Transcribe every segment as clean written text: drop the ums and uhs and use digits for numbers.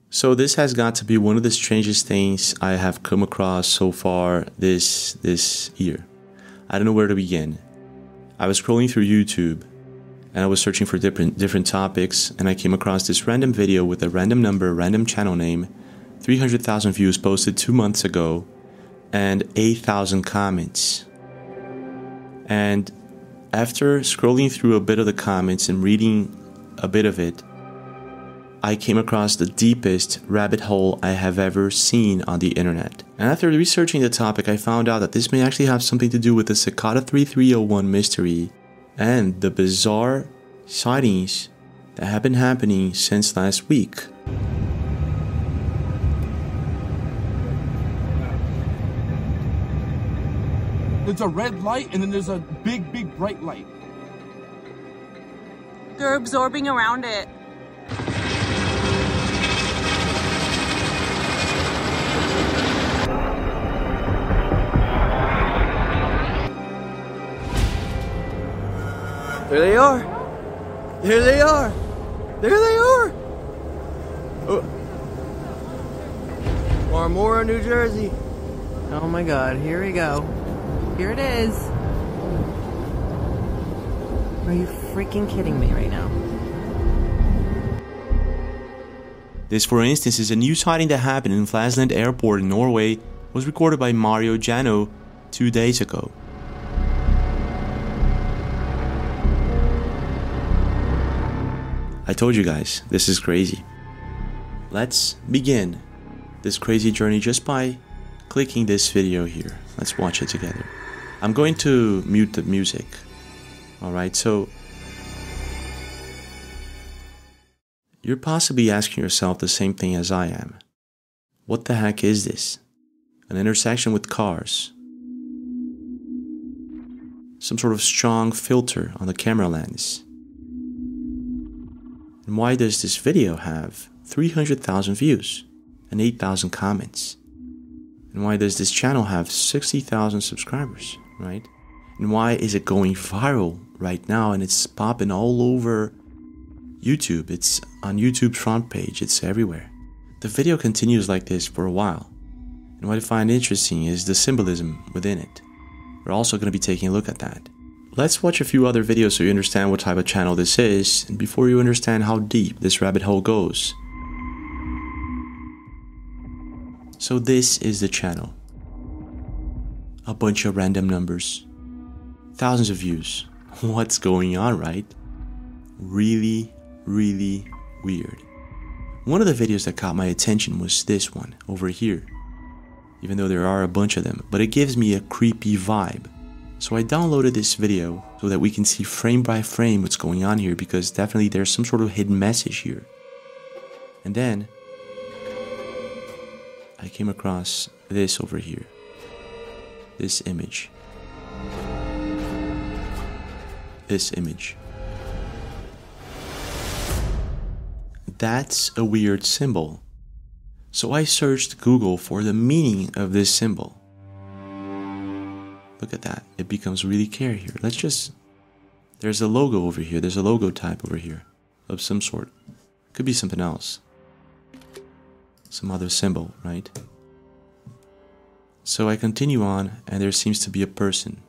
So this has got to be one of the strangest things I have come across so far this year. I don't know where to begin. I was scrolling through YouTube and I was searching for different topics, and I came across this random video with a random number, random channel name, 300,000 views posted 2 months ago, and 8,000 comments. And after scrolling through a bit of the comments and reading a bit of it, I came across the deepest rabbit hole I have ever seen on the internet. And after researching the topic, I found out that this may actually have something to do with the Cicada 3301 mystery and the bizarre sightings that have been happening since last week. There's a red light and then there's a big bright light. They're absorbing around it. There they are. There they are. There they are. Oh. Marmora, New Jersey. Oh my God, here we go. Here it is. Are you freaking kidding me right now? This, for instance, is a new sighting that happened in Flesland Airport in Norway, was recorded by Mario Jano 2 days ago. I told you guys, this is crazy. Let's begin this crazy journey just by clicking this video here. Let's watch it together. I'm going to mute the music. Alright, so you're possibly asking yourself the same thing as I am. What the heck is this? An intersection with cars. Some sort of strong filter on the camera lens. And why does this video have 300,000 views and 8,000 comments? And why does this channel have 60,000 subscribers, right? And why is it going viral right now and it's popping all over YouTube? It's on YouTube's front page, it's everywhere. The video continues like this for a while. And what I find interesting is the symbolism within it. We're also going to be taking a look at that. Let's watch a few other videos so you understand what type of channel this is, and before you understand how deep this rabbit hole goes. So this is the channel. A bunch of random numbers. Thousands of views. What's going on, right? Really weird. One of the videos that caught my attention was this one over here. Even though there are a bunch of them, but it gives me a creepy vibe. So I downloaded this video so that we can see frame by frame what's going on here, because definitely there's some sort of hidden message here. And then I came across this over here. This image. This image. That's a weird symbol. So I searched Google for the meaning of this symbol. Look at that. It becomes really clear here. There's a logo over here. There's a logo type over here of some sort. Could be something else. Some other symbol, right? So I continue on, and there seems to be a person.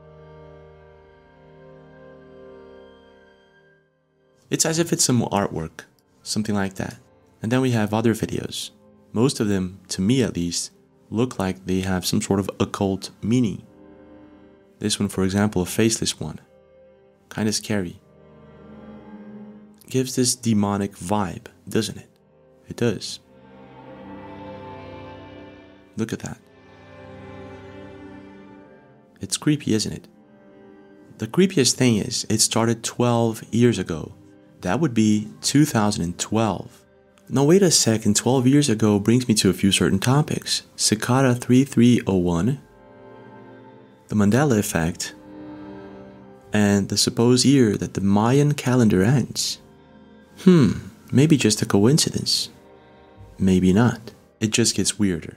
It's as if it's some artwork, something like that. And then we have other videos. Most of them, to me at least, look like they have some sort of occult meaning. This one, for example, a faceless one. Kinda scary. Gives this demonic vibe, doesn't it? It does. Look at that. It's creepy, isn't it? The creepiest thing is, it started 12 years ago. That would be 2012. Now wait a second, 12 years ago brings me to a few certain topics. Cicada 3301, the Mandela effect, and the supposed year that the Mayan calendar ends. Maybe just a coincidence. Maybe not. It just gets weirder.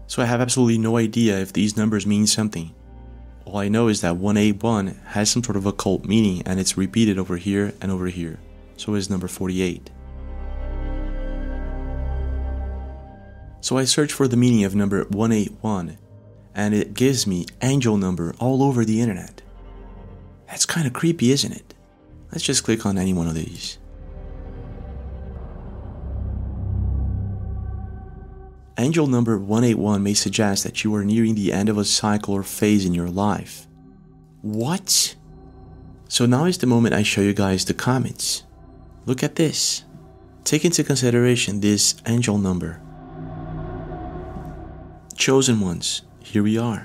So I have absolutely no idea if these numbers mean something. All I know is that 181 has some sort of occult meaning, and it's repeated over here and over here. So is number 48. So I search for the meaning of number 181, and it gives me angel number all over the internet. That's kind of creepy, isn't it? Let's just click on any one of these. Angel number 181 may suggest that you are nearing the end of a cycle or phase in your life. What? So now is the moment I show you guys the comments. Look at this. Take into consideration this angel number. Chosen ones, here we are.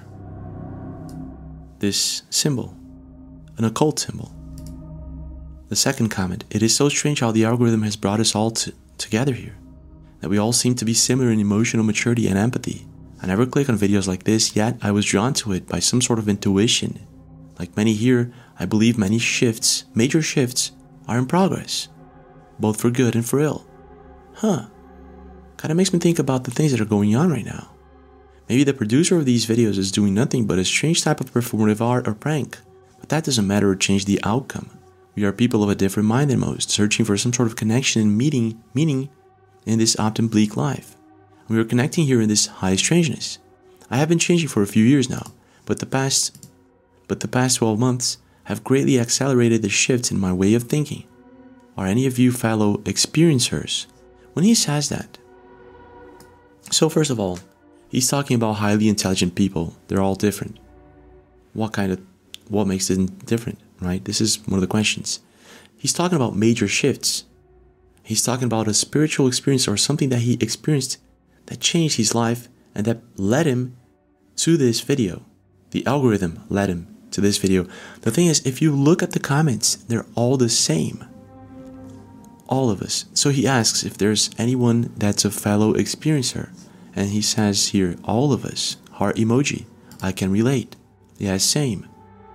This symbol, an occult symbol. The second comment, it is so strange how the algorithm has brought us all together here. That we all seem to be similar in emotional maturity and empathy. I never click on videos like this, yet I was drawn to it by some sort of intuition. Like many here, I believe many shifts, major shifts, are in progress. Both for good and for ill. Kinda makes me think about the things that are going on right now. Maybe the producer of these videos is doing nothing but a strange type of performative art or prank, but that doesn't matter or change the outcome. We are people of a different mind than most, searching for some sort of connection and meaning in this often bleak life. We are connecting here in this high strangeness. I have been changing for a few years now, but the past 12 months have greatly accelerated the shifts in my way of thinking. Are any of you fellow experiencers? When he says that. So first of all, he's talking about highly intelligent people. They're all different. What makes them different, right? This is one of the questions. He's talking about major shifts. He's talking about a spiritual experience or something that he experienced that changed his life and that led him to this video. The algorithm led him to this video. The thing is, if you look at the comments, they're all the same. All of us. So he asks if there's anyone that's a fellow experiencer. And he says here, all of us. Heart emoji. I can relate. Yeah, same.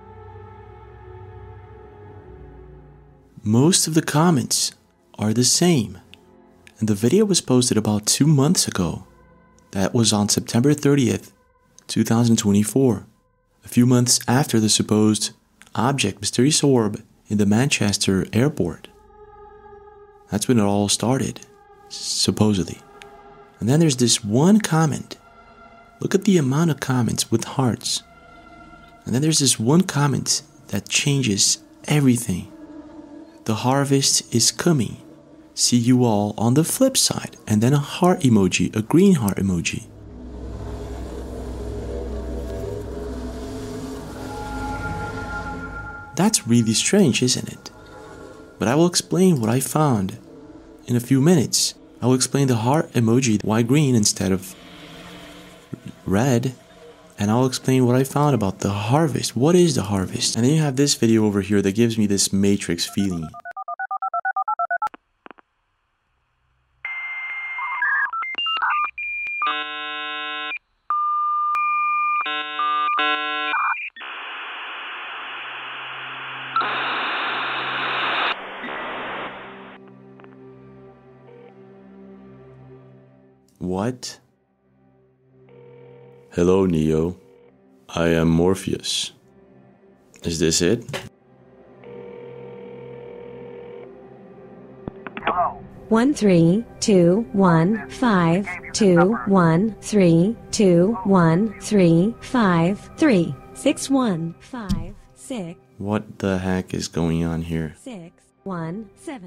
Most of the comments are the same. And the video was posted about 2 months ago. That was on September 30th, 2024. A few months after the supposed mysterious orb in the Manchester airport. That's when it all started, supposedly. And then there's this one comment. Look at the amount of comments with hearts. And then there's this one comment that changes everything. The harvest is coming. See you all on the flip side. And then a heart emoji, a green heart emoji. That's really strange, isn't it? But I will explain what I found in a few minutes. I will explain the heart emoji, why green instead of red. And I'll explain what I found about the harvest. What is the harvest? And then you have this video over here that gives me this Matrix feeling. What? Hello, Neo. I am Morpheus. Is this it? Hello. 13215213213536156. What the heck is going on here? 617.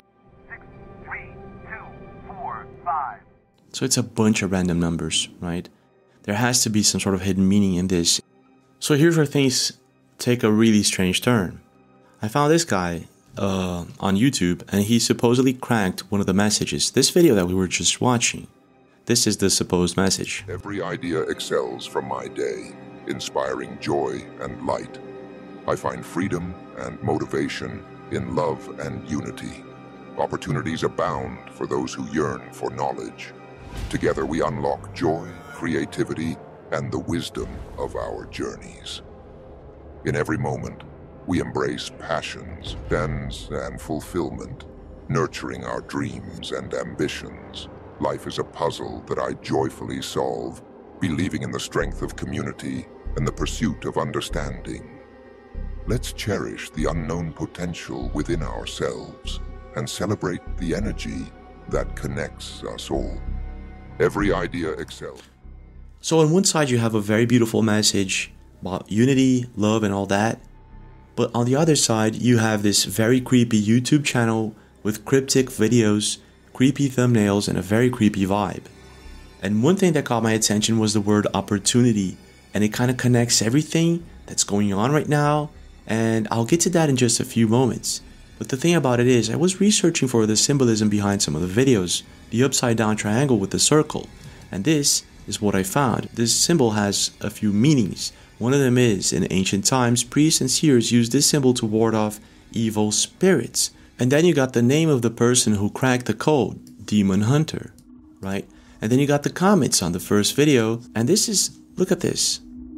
63245. So it's a bunch of random numbers, right? There has to be some sort of hidden meaning in this. So here's where things take a really strange turn. I found this guy on YouTube, and he supposedly cracked one of the messages. This video that we were just watching, this is the supposed message. Every idea excels from my day, inspiring joy and light. I find freedom and motivation in love and unity. Opportunities abound for those who yearn for knowledge. Together we unlock joy, creativity, and the wisdom of our journeys. In every moment, we embrace passions, ends, and fulfillment, nurturing our dreams and ambitions. Life is a puzzle that I joyfully solve, believing in the strength of community and the pursuit of understanding. Let's cherish the unknown potential within ourselves and celebrate the energy that connects us all. Every idea excels. So on one side you have a very beautiful message about unity, love, and all that. But on the other side you have this very creepy YouTube channel with cryptic videos, creepy thumbnails, and a very creepy vibe. And one thing that caught my attention was the word opportunity, and it kind of connects everything that's going on right now, and I'll get to that in just a few moments. But the thing about it is, I was researching for the symbolism behind some of the videos, the upside down triangle with the circle, and this is what I found. This symbol has a few meanings. One of them is, in ancient times, priests and seers used this symbol to ward off evil spirits. And then you got the name of the person who cracked the code, Demon Hunter, right? And then you got the comments on the first video, and this is, look at this.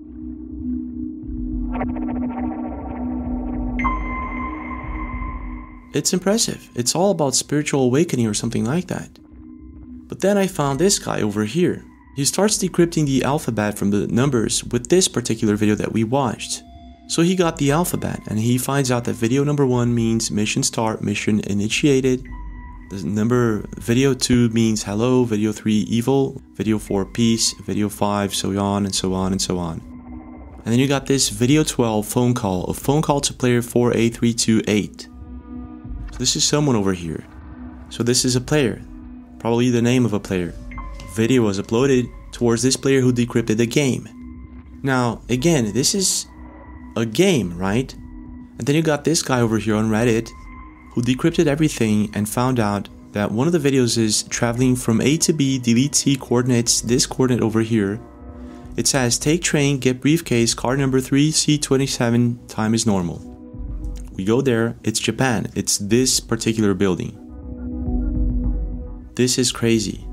It's impressive. It's all about spiritual awakening or something like that. But then I found this guy over here. He starts decrypting the alphabet from the numbers with this particular video that we watched. So he got the alphabet, and he finds out that video number 1 means mission start, mission initiated. The video 2 means hello, video 3 evil, video 4 peace, video 5 so on and so on and so on. And then you got this video 12 phone call, a phone call to player 4A328. So this is someone over here. So this is a player, probably the name of a player. Video was uploaded towards this player who decrypted the game. Now, again, this is a game, right? And then you got this guy over here on Reddit who decrypted everything and found out that one of the videos is traveling from A to B, delete C coordinates, this coordinate over here. It says, take train, get briefcase, car number 3C27, time is normal. We go there, it's Japan, it's this particular building. This is crazy.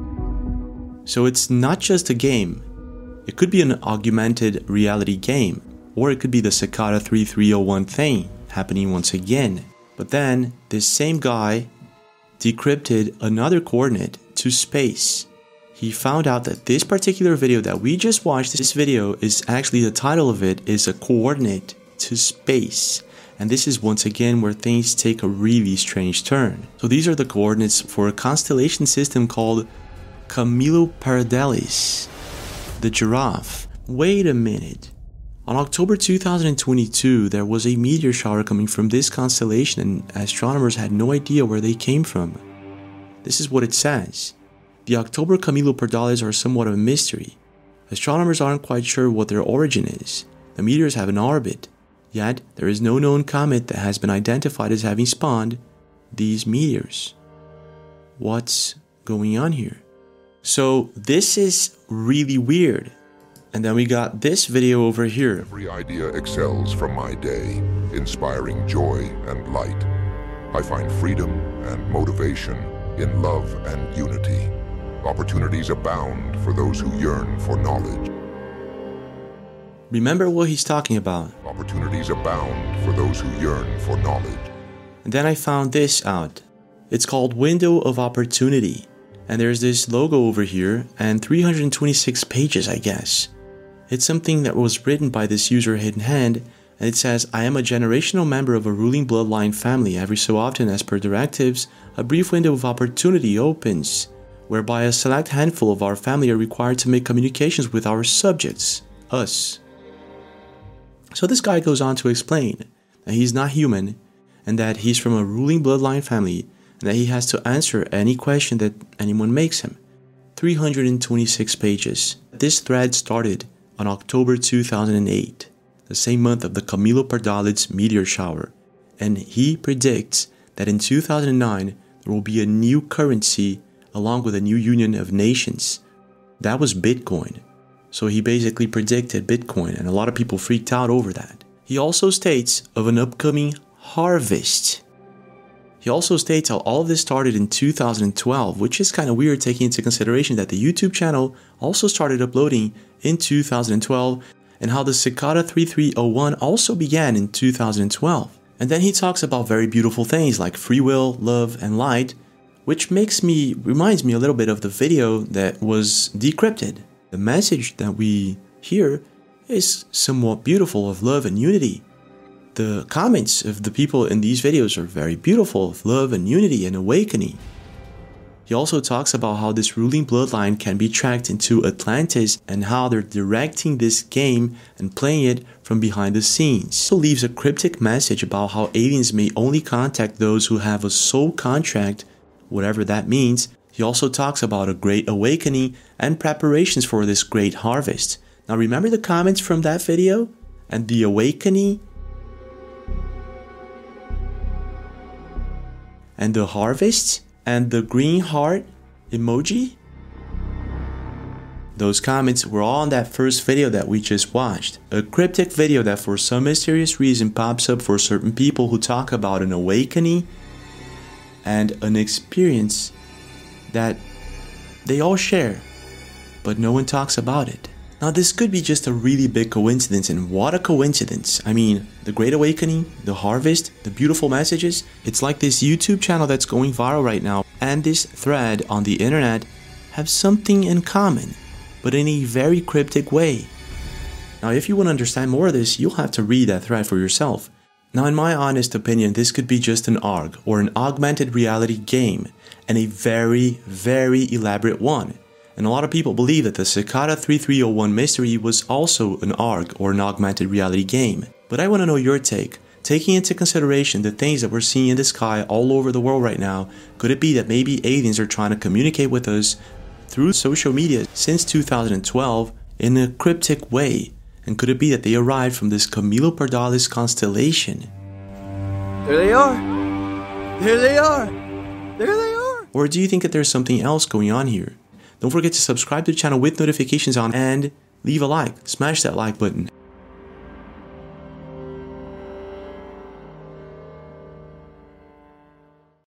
So it's not just a game. It could be an augmented reality game, or it could be the Cicada 3301 thing happening once again. But then, this same guy decrypted another coordinate to space. He found out that this particular video that we just watched, this video is actually, the title of it is a coordinate to space. And this is once again where things take a really strange turn. So these are the coordinates for a constellation system called Camelopardalis, the giraffe. Wait a minute. On October 2022, there was a meteor shower coming from this constellation, and astronomers had no idea where they came from. This is what it says. The October Camelopardalis are somewhat of a mystery. Astronomers aren't quite sure what their origin is. The meteors have an orbit, yet there is no known comet that has been identified as having spawned these meteors. What's going on here? So this is really weird. And then we got this video over here. Every idea excels from my day, inspiring joy and light. I find freedom and motivation in love and unity. Opportunities abound for those who yearn for knowledge. Remember what he's talking about. Opportunities abound for those who yearn for knowledge. And then I found this out. It's called Window of Opportunity. And there's this logo over here and 326 pages, I guess. It's something that was written by this user Hidden Hand, and it says, I am a generational member of a ruling bloodline family. Every so often, as per directives, a brief window of opportunity opens, whereby a select handful of our family are required to make communications with our subjects, us. So this guy goes on to explain that he's not human, and that he's from a ruling bloodline family, and that he has to answer any question that anyone makes him. 326 pages. This thread started on October 2008, the same month of the Camelopardalis meteor shower, and he predicts that in 2009 there will be a new currency along with a new union of nations. That was Bitcoin. So he basically predicted Bitcoin, and a lot of people freaked out over that. He also states of an upcoming harvest. He also states how all of this started in 2012, which is kind of weird taking into consideration that the YouTube channel also started uploading in 2012, and how the Cicada 3301 also began in 2012. And then he talks about very beautiful things like free will, love, and light, which reminds me a little bit of the video that was decrypted. The message that we hear is somewhat beautiful of love and unity. The comments of the people in these videos are very beautiful of love and unity and awakening. He also talks about how this ruling bloodline can be tracked into Atlantis and how they're directing this game and playing it from behind the scenes. He also leaves a cryptic message about how aliens may only contact those who have a soul contract, whatever that means. He also talks about a great awakening and preparations for this great harvest. Now remember the comments from that video? And the awakening? And the harvest? And the green heart emoji? Those comments were all on that first video that we just watched. A cryptic video that for some mysterious reason pops up for certain people who talk about an awakening and an experience that they all share, but no one talks about it. Now this could be just a really big coincidence, and what a coincidence. I mean, the Great Awakening, the harvest, the beautiful messages. It's like this YouTube channel that's going viral right now and this thread on the internet have something in common, but in a very cryptic way. Now if you want to understand more of this, you'll have to read that thread for yourself. Now in my honest opinion, this could be just an ARG, or an augmented reality game, and a very, very elaborate one. And a lot of people believe that the Cicada 3301 mystery was also an ARG, or an augmented reality game. But I want to know your take. Taking into consideration the things that we're seeing in the sky all over the world right now, could it be that maybe aliens are trying to communicate with us through social media since 2012 in a cryptic way? And could it be that they arrived from this Camelopardalis constellation? There they are. There they are. There they are. Or do you think that there's something else going on here? Don't forget to subscribe to the channel with notifications on and leave a like. Smash that like button.